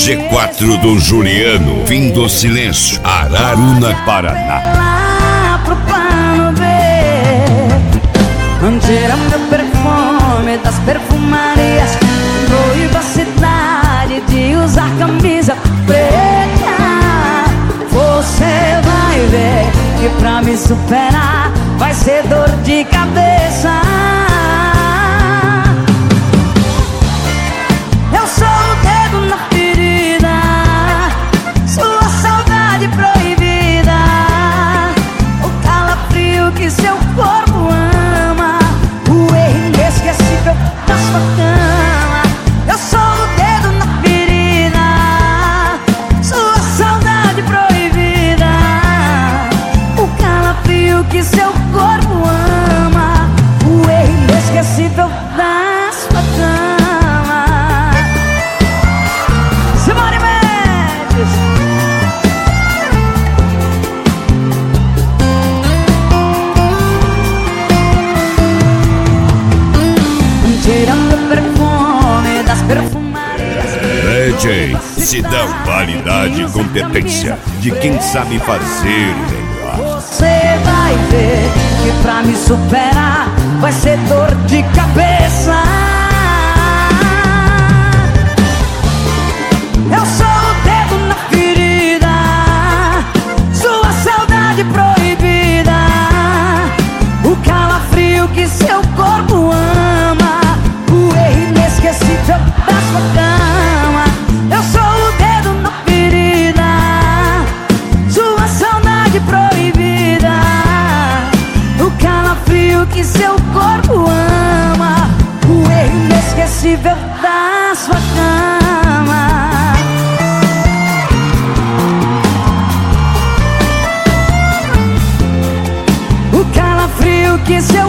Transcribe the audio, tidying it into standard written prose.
G4 do Juliano, Fim do Silêncio, Araruna, Paraná. Lá pro plano B, onde era meu perfume das perfumarias, proíba a cidade de usar camisa preta. Você vai ver que pra me superar vai ser dor de cabeça. Eu sou o dedo na ferida, sua saudade proibida, o calafrio que seu corpo ama, o erro inesquecível da sua cama. Eu sou o dedo na ferida, sua saudade proibida, o calafrio que seu corpo ama, o erro inesquecível da sua cama. Simone Mendes. Tirando o perfume das perfumarias. DJ Sidão, qualidade e competência de quem sabe fazer melhor. Você vai ver que pra me superar vai ser dor de cabeça. Eu sou o dedo na ferida, sua saudade proibida, o calafrio que seu corpo ama, o erro inesquecível da sua cama. Eu sou o dedo na ferida, sua saudade proibida, o calafrio que seu corpo ama, o erro inesquecível da sua cama. O calafrio que seu